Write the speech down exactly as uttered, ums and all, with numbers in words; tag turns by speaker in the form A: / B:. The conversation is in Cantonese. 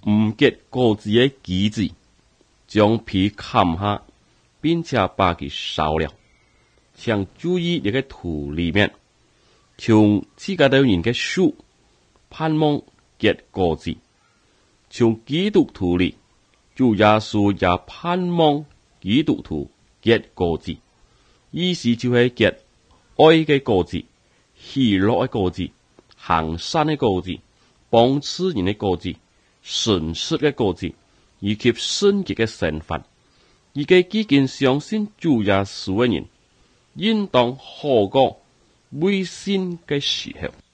A: 唔結果子嘅枝子，將皮砍下，並且把佢燒了。請注意呢個圖裏面，從自家的人嘅樹盼望結果子，從基督徒裏，主耶穌也盼望基督徒結果子，意思就係結愛嘅果子、喜樂嘅果子、行善嘅果子、幫助人嘅果子、純實嘅果子，以及聖潔嘅身份。而佢幾件相信主耶穌嘅人，應當何過為善嘅時候。